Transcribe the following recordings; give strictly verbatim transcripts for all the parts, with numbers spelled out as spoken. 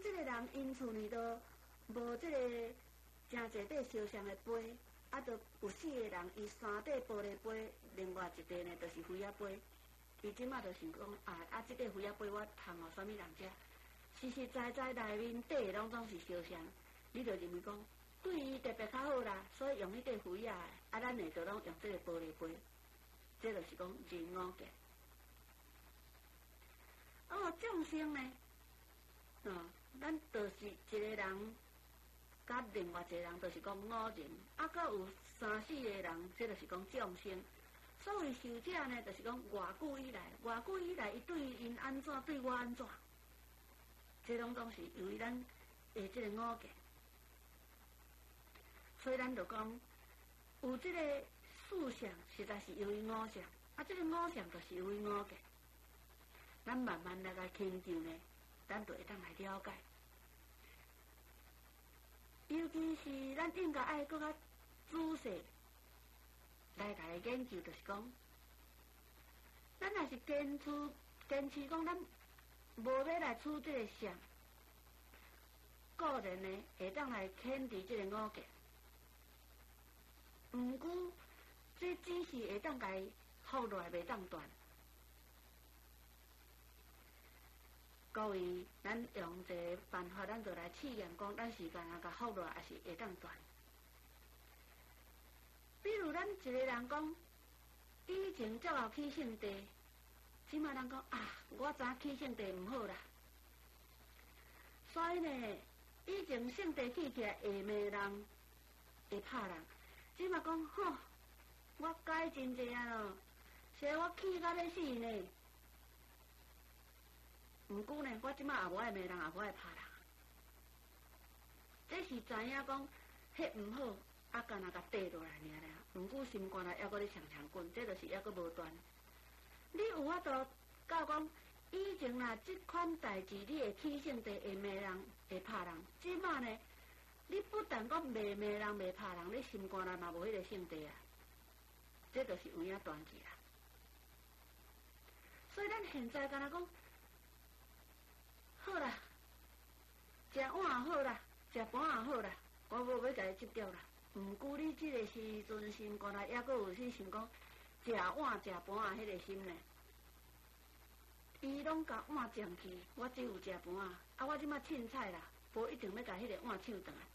这个人因厝呢都无这个真侪块烧香的杯，啊，都有四个人，伊三块玻璃杯，另外一块呢就是灰仔杯。伊即马就想讲啊，啊，这个灰仔杯我通互啥物人食？实实在在内面底拢总是烧香，你就认为讲对伊特别较好啦，所以用迄个灰仔的，啊，咱下就拢用这个玻璃杯，这就是讲人五戒。哦，众生呢，哦，咱就是一个人，甲另外一个人，就是讲五人，啊，佮有三四个人，这就是讲众生。所谓受者呢，就是讲偌久以来，偌久以来，伊对因安怎，对我安怎，这拢总是由于咱诶这个五戒。所以咱就讲，有这个四相，实在是由于五相，啊，这个五相就是由于五戒。咱慢慢来来牵究呢，咱就会当来了解。尤其是咱应该爱搁较仔细来来研究，就是讲，咱若是坚持坚持讲，咱无要来处这个相，固然呢会当来牵制这个五戒。毋过，这只是会当甲伊放落来，袂当断。各位，咱用一个办法，咱就来试验讲，咱时间啊，甲放落来，还是会当断。比如咱一个人讲，以前照后起性地，即马人讲啊，我知影起性地毋好啦，所以呢，以前性地起起来会骂人，会拍人。即马讲吼，我改真济啊咯，是我气到要死呢。毋过呢，我即马也无爱骂人，也无爱拍人。这是知影讲，迄毋好，啊，干那甲跌落来尔啦。毋过心肝内还阁咧长长滚，这就是还阁无断。你有法度教讲，以前啦，即款代志你会起性地会骂人，会拍人。即马呢，你不但讲袂骂人，袂拍人，你心肝内嘛无迄个性地啊。这就是有影断去啦。所以咱现在干那讲。好啦，食碗也好啦，食盘也好啦，我无要甲伊执着啦。毋过你即个时阵心肝内还阁有去想讲，食碗食盘啊，迄个心呢？伊拢甲碗占去，我只有食盘啊，啊我即马凊彩啦，无一定要甲迄个碗抢转来。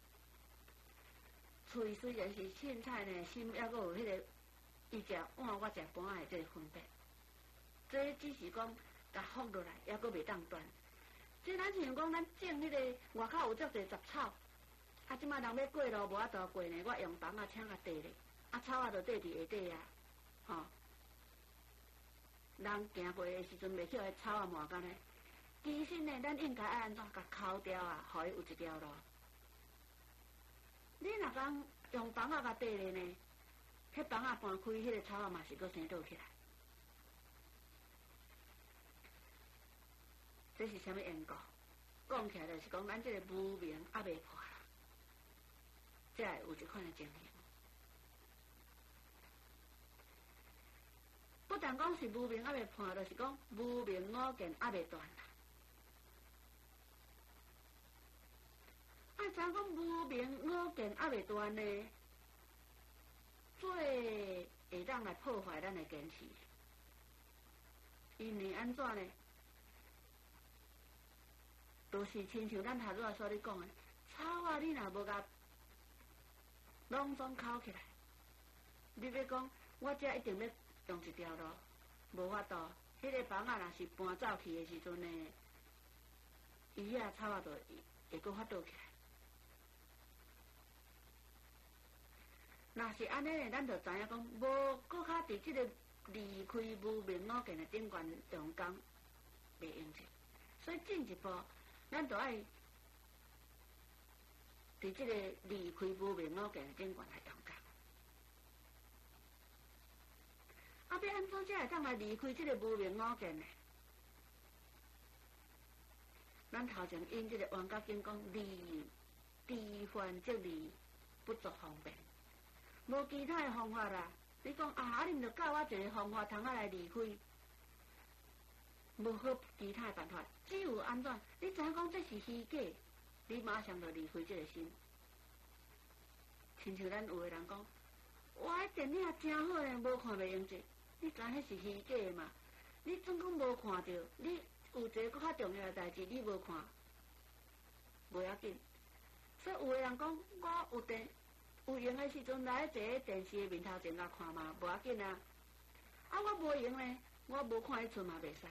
喙虽然是凊彩呢，心还阁有迄个，伊食碗我食盘的这个分别。这只是讲甲放落来，还阁袂当断。即咱像讲，咱种迄个外口有足侪杂草，啊，即马人要过路无法度过呢，我用房啊请甲地咧，啊草啊就缀伫下底啊，吼。人行过的时阵袂晓迄草啊满干呢。其实呢，咱应该爱安怎甲抠掉啊，互伊有一条路。你若讲用房啊甲地咧呢，迄房啊搬开，迄个草啊嘛是阁生倒起来。这是啥物缘故？讲起来就是讲，咱这个无明还未破啦，才会有这款的情形。不但讲是无明还未破，就是讲无明五见还未断啦。啊，怎讲无明五见还未断呢？最会当来破坏咱的坚持，因为安怎呢？就是亲像咱头拄所咧讲的，草啊，你若无甲拢总抠起来，你要讲我遮一定要用一条路，无法度。迄个房啊，若是搬走去的时阵呢，伊啊草啊就会阁发倒起来。若是安尼呢，咱就知影讲，无搁较伫即个离开无明五见的顶悬用功袂用者，所以进一步。咱就爱伫这个离开无明五见的顶悬来用功。啊，要安怎才会当来离开这个无明五见呢？咱头前因这个《冤家经》讲，离离患即离，不足方便，无其他的方法啦。你讲啊，你毋着教我一个方法，通啊来离开。 无好其他办法，只有安怎？你知影讲这是虚假，你马上就离开这个心。亲像咱有个人讲，哇，迄电影真好咧，无看袂用者，你知迄是虚假的嘛？你总讲无看着，你有一个搁较重要的代志，你无看，无要紧。所以有个人讲，我有电有用的时阵来坐喺电视的面头前来看嘛，无要紧啊。啊，我无用咧，我无看迄出嘛袂使。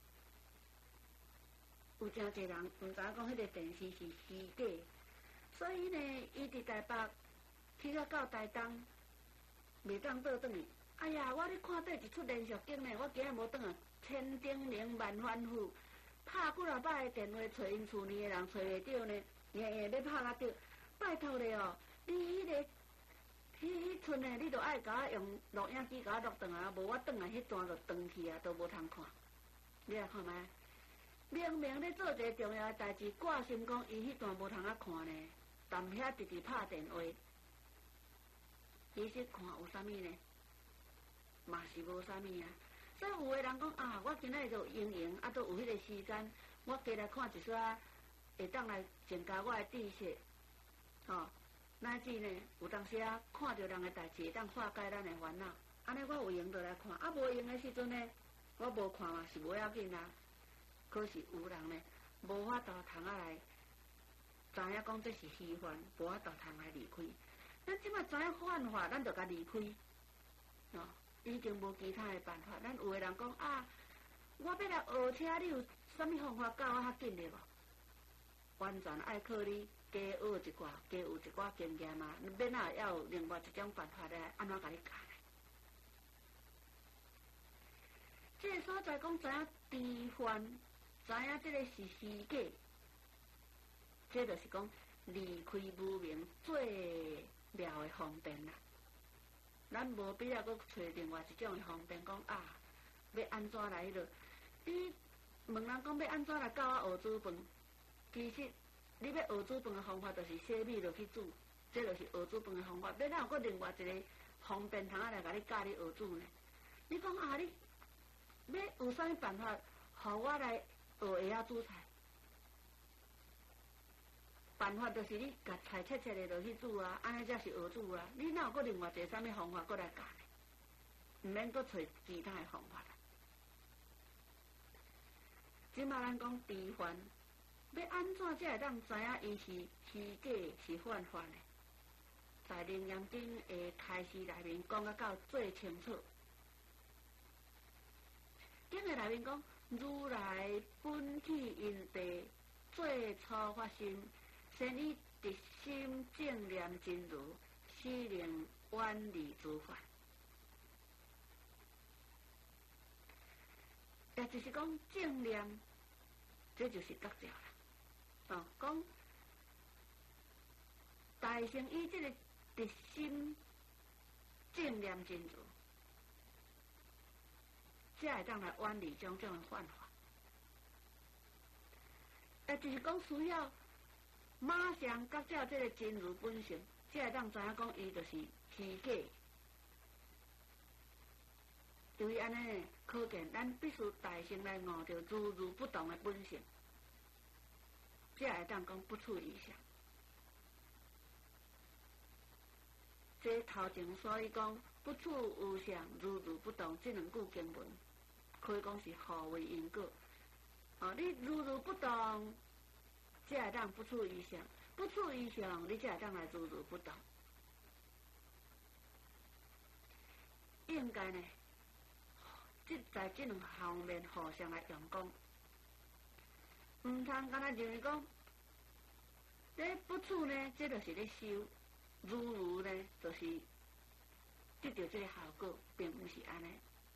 有真侪人毋知影讲迄个电视是虚假，所以呢，伊伫台北去到到台东，袂当倒转去。哎呀，我咧看对一出连续剧呢，我今日无倒啊，千叮咛万吩咐，拍几啊摆电话找因厝里的人找袂着呢，硬硬要拍甲着，拜托咧哦，你迄、那个。迄迄阵呢，你著爱甲我用录影机甲我录转来，无我转来迄段就断去啊，都无通看。你来看觅，明明咧做一个重要的代志，挂心讲伊迄段无通啊看呢，但遐直直拍电话，其实看有啥物呢？嘛是无啥物啊。所以有个人讲啊，我今仔就营营，啊，都有迄个时间，我加来看一撮，会当来增加我的知识，吼、哦。乃至呢，有当时啊，看到人的代志，会当化解咱的烦恼。安尼我有闲就来看，啊无闲的时阵呢，我无看嘛是无要紧啦。可是有人呢，无法度通啊来，知影讲这是虚幻，无法度通来离开。咱即马知影幻法，咱就甲离开。哦，已经无其他的办法。咱有个人讲啊，我要来学车，你有啥物方法教我较紧的无？完全爱靠你。加学一寡，加有一寡经验嘛，免啊要有另外一种办法来安怎甲你教呢？这个所在讲知影trí幻，知影这个是虚假，这就是讲离开无明最妙的方便啦。咱无必要搁找另外一种的方便，讲啊，要安怎来迄落？你问人讲要安怎来教我学煮饭，其实。你要学煮饭的方法，就是洗米落去煮，这就是学煮饭的方法。要哪有搁另外一个方便通啊来甲你教你学煮呢？你讲啊，你要有啥物办法，互我来学会晓煮菜？办法就是你甲菜切切的落去煮啊，安尼才是学煮啊。你哪有搁另外一个啥物方法搁来教呢？毋免搁找其他的方法啦。即马咱讲trí幻。要安怎才会当知影伊是虚假是幻幻的？在《楞严经》的开示内面讲啊到最清楚。经的内面讲，如来本体因地最初发心，先以直心正念真如，使能远离诸法。也就是讲正念，这就是觉照啦。哦，讲大乘以这个直心正念真如，才会当来远离种种的幻法。也就是讲需要马上觉照这个真如本性，才会当知影讲伊就是虚假。因为安尼可见，咱必须大乘来悟着如如不动的本性。才会当讲不处异相，这头前所以讲不处无相，如如不动这两句经文，可以讲是互为因果。哦，你如如不动，才会当不处异相；不处异相，你才会当来如如不动。应该呢，即在这两方面互相来用功。毋通干那认为讲，这不处呢，这就是咧修；如如呢，就是得到这个效果，并不是安尼。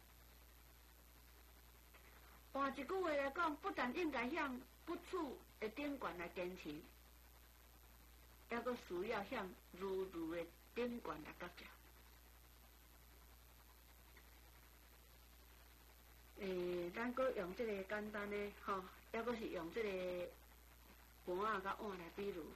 换一句话来讲，不但应该向不处的顶悬来坚持，还阁需要向如如的顶悬来觉照。诶，咱阁用这个简单的吼。抑阁是用这个盘啊甲碗来比如，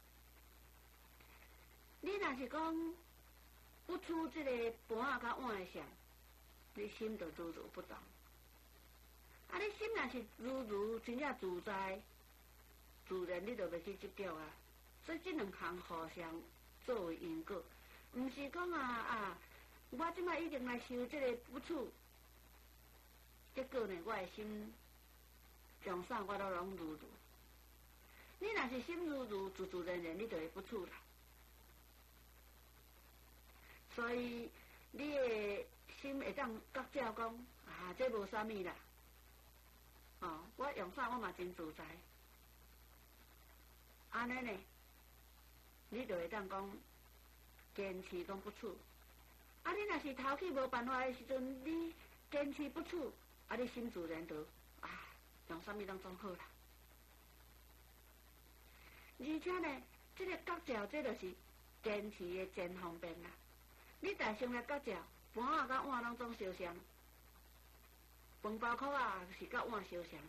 你若是讲不出这个盘啊甲碗的相，你心就如如不动。 啊，你心若是如如真正自在，自然你就袂去执着啊。所以这两项互相作为因果，毋是讲啊啊，我即摆已经来修这个不处，结果呢，我的心从啥我都拢如如。你若是心如如，自自然然你就会不处啦。所以你的心会当觉照讲啊，这无啥物啦。哦，我用啥我嘛真自在。安尼呢，你就会当讲坚持讲不处。啊，你若是头起无办法的时阵，你坚持不处，啊，你心自然就啊，用啥物当总好啦。而且呢，这个觉照，这就是坚持的真方便啦。你大心来觉照，盘啊甲碗拢总相像，饭包壳啊是甲碗相像。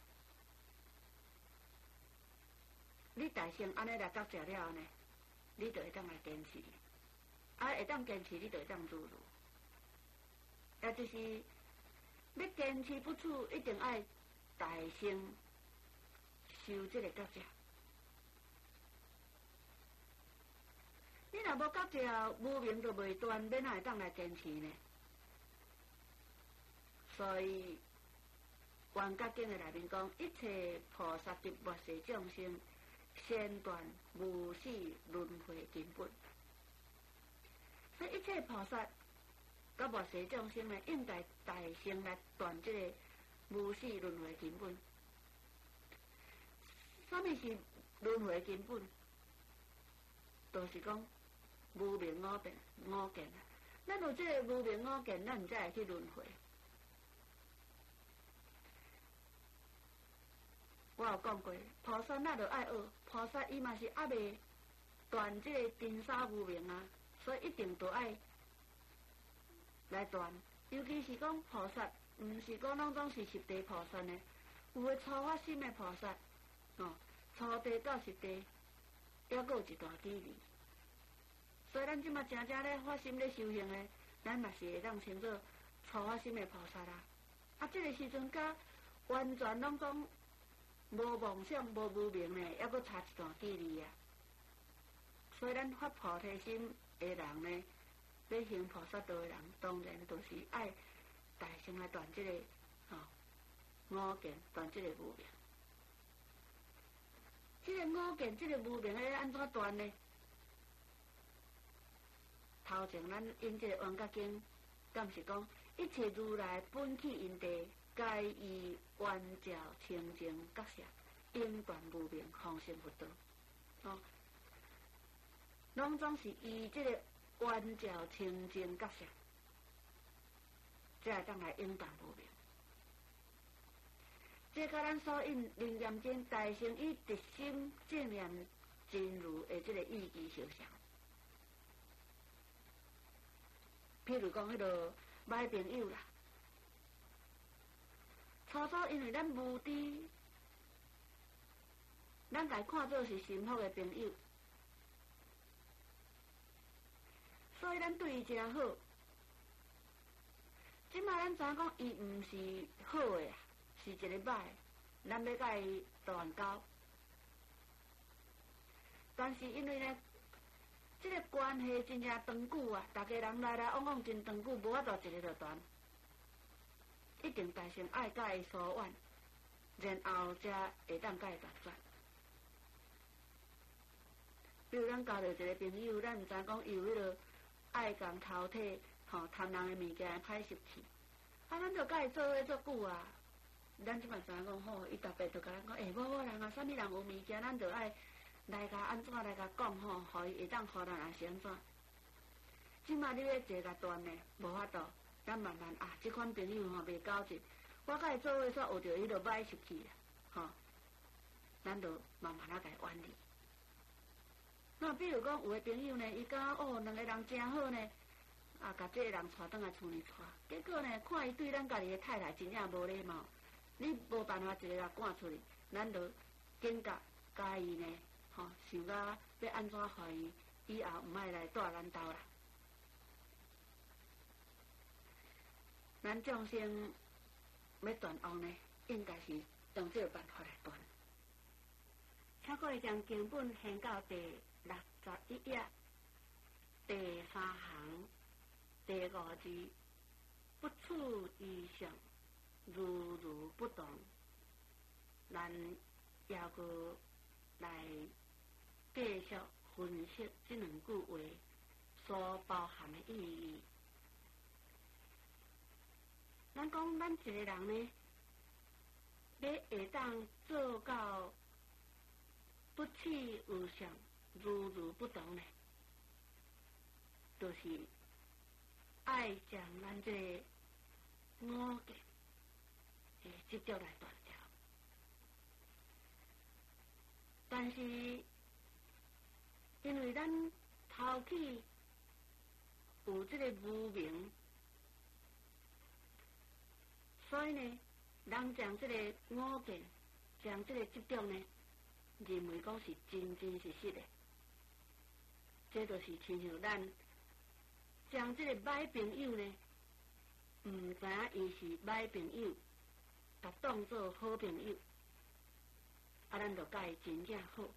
你大心安尼来觉照了后呢，你就会当来坚持，啊会当坚持，你就会当如如。也就是要坚持不处，一定爱大心修这个觉照。你若无觉照，无明就袂断，要哪会当来坚持呢？所以，《圆觉经》的内面讲，一切菩萨及末世众生，先断无始轮回根本。所以，一切菩萨甲末世众生呢，应该大心来断这个无始轮回根本。什么是轮回根本？就是讲无明五变五见啊！咱有这个无明五见，咱才会去轮回。我有讲过，菩萨咱就爱学，菩萨伊嘛是还未断这个尘沙无明啊，所以一定都爱来断。尤其是讲菩萨，毋是讲拢总是十地菩萨呢，有诶初发心诶菩萨，哦，初地到十地，还佫有一段距离。所以咱即马真正咧发心咧修行诶，咱嘛是会当称作初发心诶菩萨啦。啊，这个时阵甲完全拢总无梦想、无无明呢，还佫差一段距离啊。所以咱发菩提心诶人呢，要行菩萨道诶人，当然都是爱大心来断这个吼、哦、五见，断这个无明。这个五见，这个无明要安怎断呢？头前咱因这个《圆觉经》，敢是讲一切如来本起因地，皆以圆照清净觉舍，应断无明，方成佛道。哦，拢总是以这个圆照清净觉舍，才会当来应断无明。这甲咱所引楞严经大乘以直心正念真如的这个意义相像。譬如讲，迄个歹朋友啦，初初因为咱无知，咱家看做是幸福的朋友，所以咱对伊真好。即摆咱知影讲，伊毋是好的，是一个歹，咱要甲伊断交。但是因为呢，这个关系真正长久啊，大家人来来往往真长久，无法度一个就断，一定大先爱甲伊疏远，然后才会当甲伊断绝。比如咱交到一个朋友，咱毋知讲伊有迄个爱共偷摕，吼贪人的物件歹习气，啊，咱就甲伊做伙足久啊。咱即摆知影讲吼，伊逐白就甲咱讲，诶、欸，某某人啊，啥物人有物件，咱就爱来甲安怎来甲讲吼，互伊会当互咱也是安怎？即摆你要坐甲断呢，无法度，咱慢慢啊，即款朋友吼袂交集，我甲伊做伙煞学着迄个歹习气啊，吼，咱就慢慢啊甲伊远离。那比如讲，有个朋友呢，伊讲哦，两个人真好呢，啊，甲这个人带倒来厝里带，结果呢，看伊对咱家己的太太真正无礼貌，你无办法一个甲赶出去，咱就警觉家己呢，吼、哦，想甲要安怎互伊以后毋爱来住咱兜啦。咱众生要断恶呢， 应该是用这个办法来断。请各位将经本掀到第六十一页第三行第五字，不处异象，如如不动。咱也阁来继续分析这两句话所包含的意义。咱讲咱一个人呢，要会当做到不起有相，如如不动呢，就是爱将咱这个五境诶直接来断掉。但是因为咱头起有这个无明，所以呢，人将这个五境，将这个执着呢，认为讲是真真实实的。这就是亲像咱将这个歹朋友呢，唔知影伊是歹朋友，甲当作好朋友，啊，咱就甲伊真正好。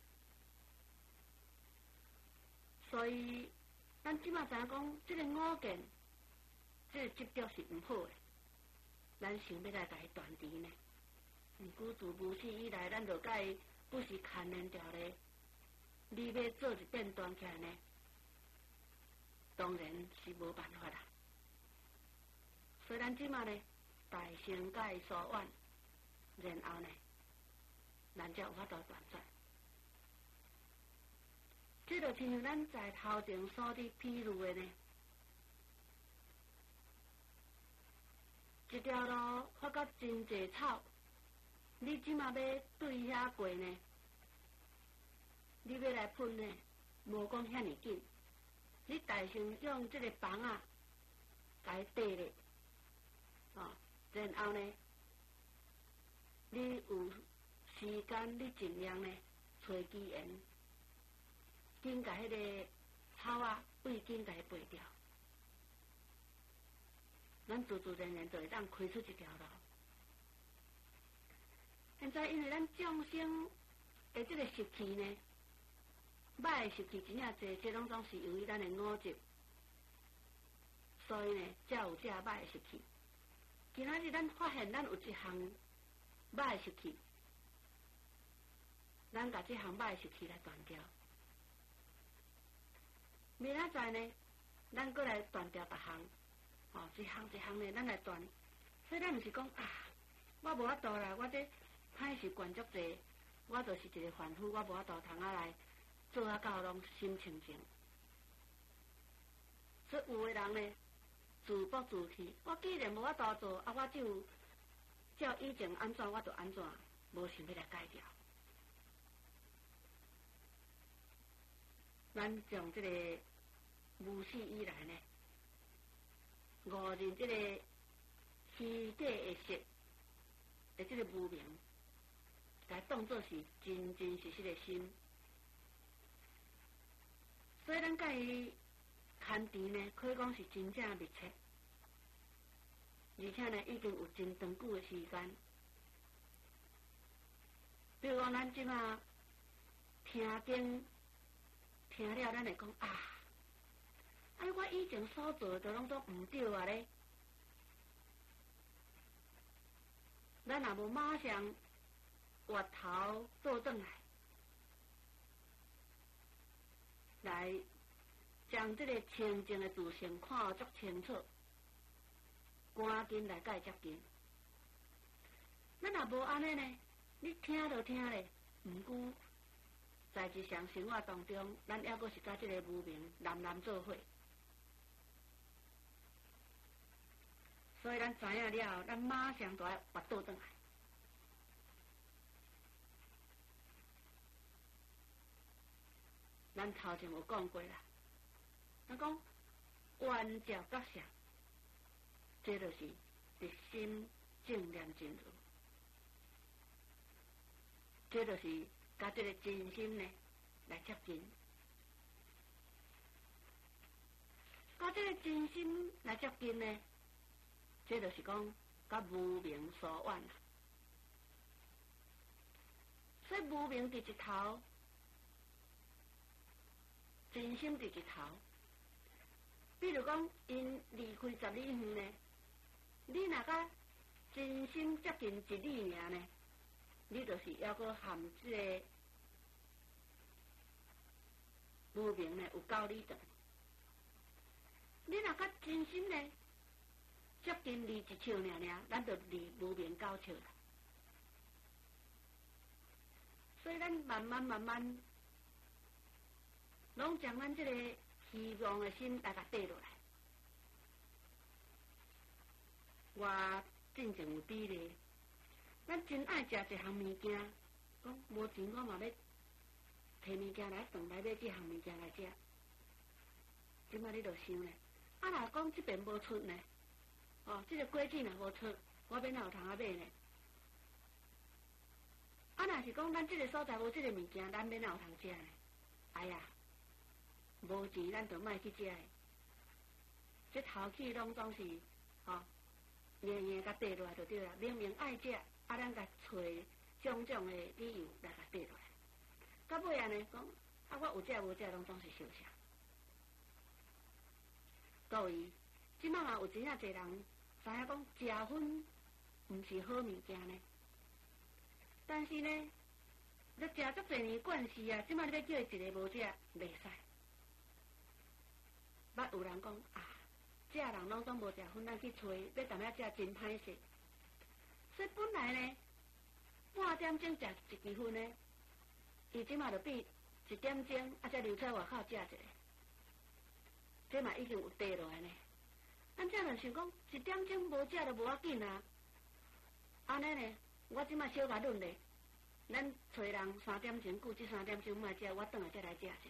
所以，咱即马知影讲，这个五境，这个执着是唔好的。咱想要来甲伊断除呢，毋过自无始以来，咱就甲伊不是牵连掉咧。你要做一遍断起来呢，当然是无办法啦。所以咱即马呢，大先甲伊疏远，然后呢，咱才有法度断绝。这就亲像咱在头前所伫披露的呢。一条路发到真济草，你即马要对遐过呢？你要来喷呢，无讲遐尼紧。你大先用这个棒啊，甲伊缀咧，哦，然后呢，你有时间，你尽量呢找机缘，紧甲迄个草啊，尾紧甲伊拔掉。咱自自然然就会当开出一条路。现在因为咱众生的这个习气呢，歹的习气真正侪，这拢总是由于咱的五执，所以呢，才有这歹的习气。今仔日咱发现咱有一项歹的习气，咱把这项歹的习气来断掉。明仔载呢，咱过来断掉别项。哦，一项一项呢，咱来断，所以咱毋是讲啊，我无法度啦，我这歹习惯足济，我就是一个凡夫，我无法度通啊来做啊到拢心清净。所以有的人呢，自暴自弃，我既然无法度做，啊，我就照以前安怎我就安怎，无想要来改掉。咱从这个无始以来呢，误认这个虚假的实的这个无明，来当作是真真实实的心。所以咱甲伊牵缠呢，可以讲是真正密切，而且呢，已经有真长久的时间。比如讲，咱即马听经听了，咱会讲啊。哎，我以前所做的拢都唔对啊咧，咱若无马上回头倒转来，来将这个清净的自性看足清楚，赶紧来甲伊接近。咱若无安尼呢，你听就听咧，毋过在日常生活当中，咱还阁是甲这个无明南南做伙。所以咱知影了后，咱马上就要拔倒转来。咱头前有讲过啦，咱讲观照觉相，这就是一心正念真如，这就是甲这个真心呢来接近，甲这个真心来接近呢。这就是讲，甲无明疏远啦。 所以无明伫一头，真心伫一头。比如讲，因离开十里远呢，你若甲真心接近一里尔呢，你就是还阁含即个无明呢有九里长。你若甲真心呢接近离一尺尔尔，咱就离无明九尺啦。所以咱慢慢慢慢，拢将咱即个希望的心来甲缀落来。我真正有比例，咱真爱食一项物件，讲无钱我嘛要摕物件来转来买即项物件来食。即摆你著想咧，啊若讲即边无出呢，哦，即、这个果子若无出，我要哪有通啊买呢？啊，若是讲咱即个所在无即个物件，咱要哪有通食呢？哎呀！无钱，咱就莫去食的。这头起拢总是，吼、哦，硬硬甲缀落来就对啦。明明爱食，啊，咱甲找种种的理由来甲缀落来。到尾安尼讲，啊，我有食无食，拢总是相像。各位，即摆嘛有真正侪人知影讲食薰毋是好物件呢，但是呢，你食足侪年惯势啊，即摆你要叫伊一个无食，袂使。捌有人讲啊，这人拢总无食薰，咱去找，要踮遐食真歹势。所以本来呢，半点钟食一支薰呢，伊即马就比一点钟啊才留出外口食一个，这嘛已经有地落来呢。咱这人想讲，一点钟无食就无要紧啊。安尼呢，我即马小甲论咧，咱找人三点钟顾，这三点钟莫食，我转来再来食一个。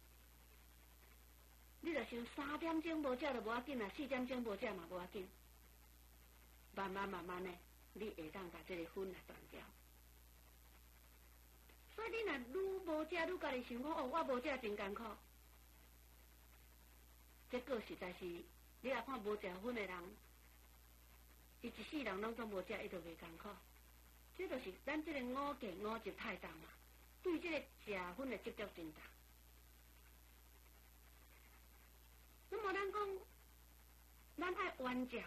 你著想三点钟无食就无要紧啊，四点钟无食嘛无要紧。慢慢慢慢呢，你会当把这个薰来断掉。所以你若愈无食，愈家己想讲哦，我无食真艰苦。结果实在是，你若看无食薰的人，伊一世人拢总无食，伊就袂艰苦。这就是咱这个五戒五执太重嘛，对这个食薰的执着真重。那么咱讲，咱爱圆照，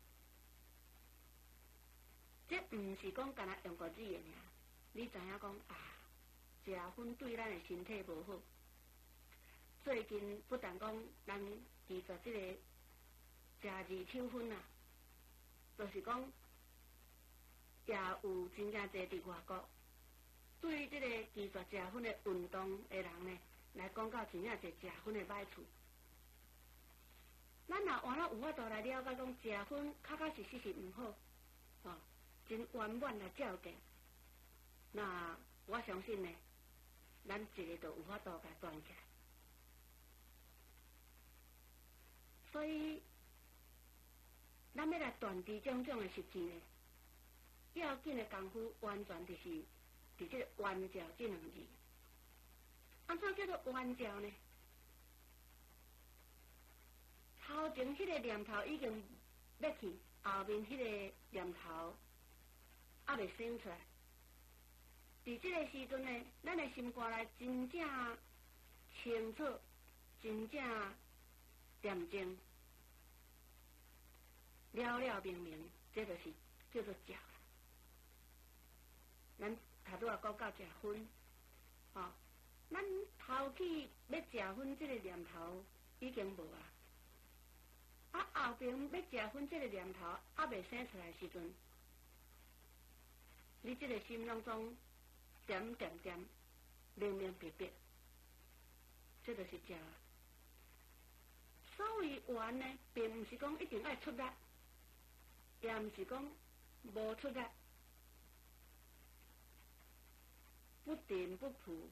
这毋是讲干那用个字的尔。你知影讲啊，食薰对咱的身体无好。最近不但讲咱其实这个食二手薰啊，就是讲也有真正侪伫外国，对这个其实食薰的运动的人呢，来讲到真正侪食薰的歹处。咱若换了有法度来了解讲食薰确确实实是毋好，哦，真圆满来照见。那我相信呢，咱一个就有法度甲断起来。所以，咱要来断除种种的习气呢，要紧的功夫完全就是伫这个圆照这两字。安怎叫做圆照呢？头前迄个念头已经要去，后面迄个念头还未生出来。伫这个时阵呢，咱的心肝内真正清楚，真正恬静，了了明明，这就是叫做照啦。咱头拄仔讲到食薰，哦，咱头起要食薰这个念头已经无啊。啊，后边要食薰这个念头还未生出来时阵，你这个心拢总点点点明明白白，这就是食。所谓圆呢，并唔是讲一定爱出力，也唔是讲无出力，不定不朴，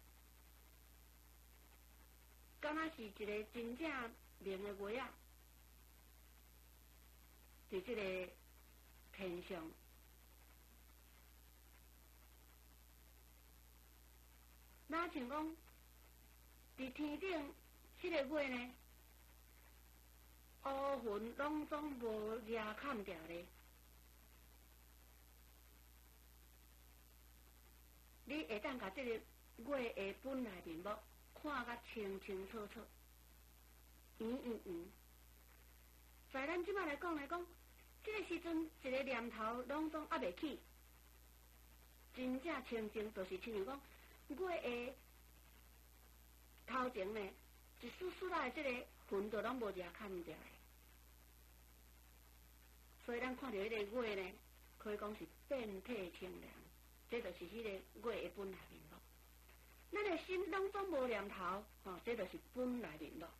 敢若是一个真正明的月啊。伫这个天上，那像讲伫天顶迄个月呢，乌云拢总无遮砍掉咧。 你会当甲即个月的本来面目看甲清清楚楚，圆圆圆。在咱即摆来讲来讲，即、这个时阵一个念头拢总还袂起，真正清净就是亲像讲月的头前呢，一丝丝仔的即个云都拢无一下看唔着的。所以咱看到迄个月呢，可以讲是遍体清凉，这就是迄个月的本来面目。咱的心拢总无念头，吼、哦，这就是本来面目。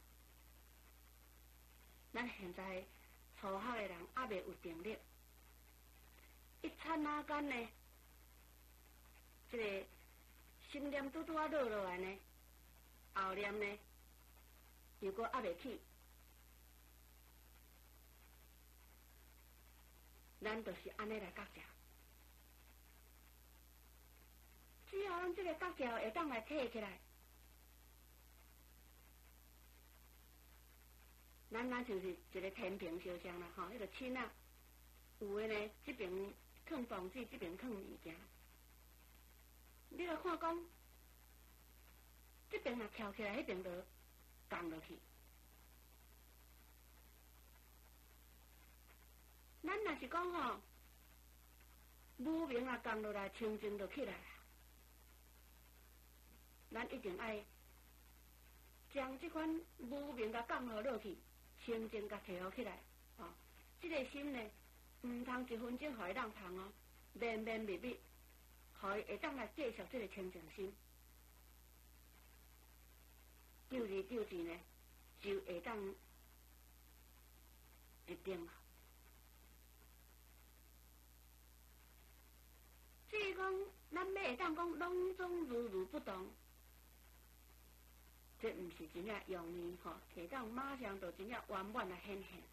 咱现在初学的人还未有定力，一刹那间呢，这个心念拄拄啊落落来呢，后念呢又搁还未起，咱就是安尼来觉察。只要咱这个觉察会当来提起来，咱咱就是一个天平烧香啦，吼，迄个秤啊，有诶呢，这边放房子，这边放物件。你来看讲，这边若翘起来，迄边就降落去。咱若是讲吼，无明若降落来，清净就起来啦。咱一定爱将这款无明甲降落落去，清净甲提好起来。哦，这个心呢，唔通一分钟互伊当通哦，绵绵密密，互伊会当来继续这个清净心。久而久之呢，就会当一定啊。至于讲，咱要会当讲拢总如如不动。这毋是真正容易吼，会当马上就真正圆满来显现。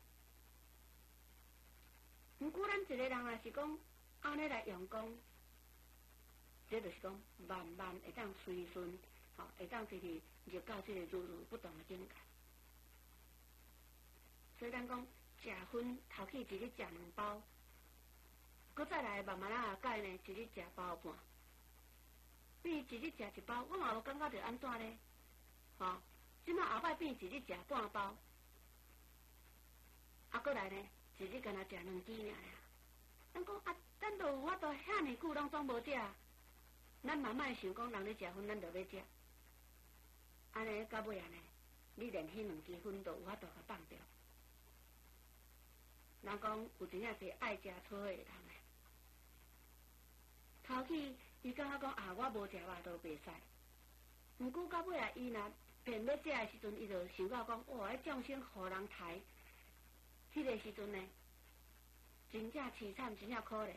毋过咱一个人若是讲安尼来用功，这就是讲慢慢会当随顺，吼，会当直直入到这个如如不动的境界。所以咱讲食薰头起一日食两包，搁再来慢慢啊改呢，一日食包半，比一日食一包，我嘛无感觉着安怎呢？吼，即摆后摆变一日食半包，啊，过来呢，一日干那食两支尔。咱讲啊，咱都有法度遐尼久拢总无食，咱嘛莫想讲人咧食薰，咱就要食。安尼到尾啊呢，你连迄两支薰都有法度甲放掉。人讲有真正是爱食草的人诶，头起伊感觉讲啊，我无食肉都袂使。毋过到尾啊，伊若便要食的时阵，伊就想到讲，哇！迄众生互人抬，迄个时阵呢，真正凄惨，真正可怜。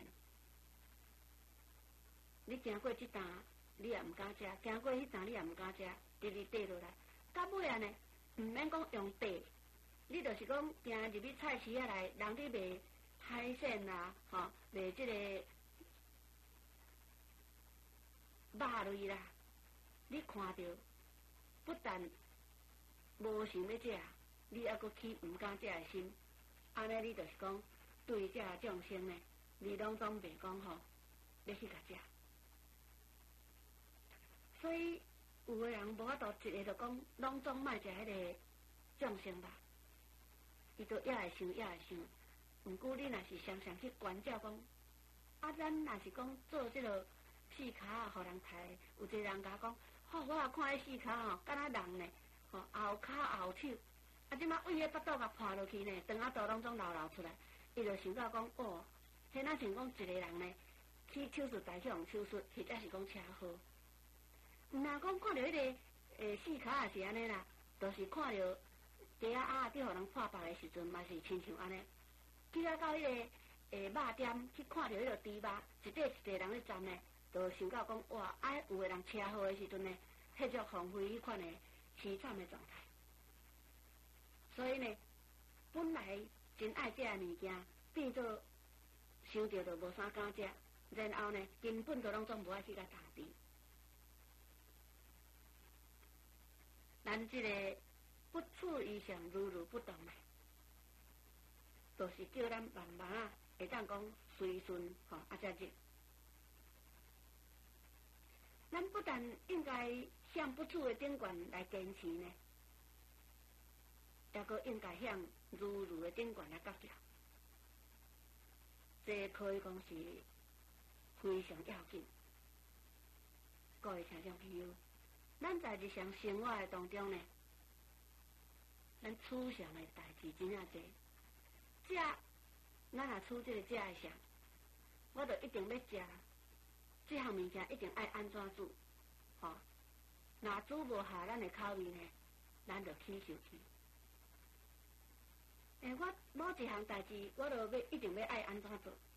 你行过这担，你也毋敢食；行过迄担，你也毋敢食，直直缀落来。到尾啊呢，毋免讲用缀，你就是讲行入去菜市仔内，人伫卖海鲜啦，吼、哦，卖即个肉类啦，你看到。不但无想要食，你还阁起毋敢食的心，安尼你就是讲对这众生呢，你拢总袂讲吼，要去甲食。所以有个人无法度一个就讲，拢总莫食迄个众生吧，伊就也会想也会想。毋过你若是常常去关照讲，啊，咱若是讲做即个四骹啊，互人抬，有一个人甲讲。吼、哦，我也看迄四骹吼，敢若人呢，吼、哦、后骹后手，啊，即马胃个巴肚甲破落去呢，肠仔肚拢总流流出来，伊就想到讲，哦，迄那像讲一个人呢，去手术台去用手术，或者是讲车祸。毋若讲看到迄、那个诶四骹也是安尼啦，就是看到鸡仔鸭伫互人破腹的时阵，嘛是亲像安尼。去啊到迄、那个诶肉店去看到迄个猪肉，一块一块人咧站呢。就想到讲哇，啊，有个人车祸的时阵呢，迄种荒废迄款的凄惨的状态。所以呢，本来真爱食的物件，变做想到就无啥敢食，然后呢，根本就拢总无爱去甲打治。咱这个不处于上如如不动的，就是叫咱慢慢啊，会当讲随顺吼，啊才入。 咱不但应该向不处的顶悬来坚持呢，也阁应该向如如的顶悬来角条。这可以讲是非常要紧。各位听众朋友，咱在日常生活的当中呢，咱处上的代志真正多。食，咱若处这个食的上，我就一定要食。这项物件一定爱安怎煮，吼、哦？若煮无合咱的口味呢，咱就起受气。诶，我某一项代志，我就要一定要爱安怎做。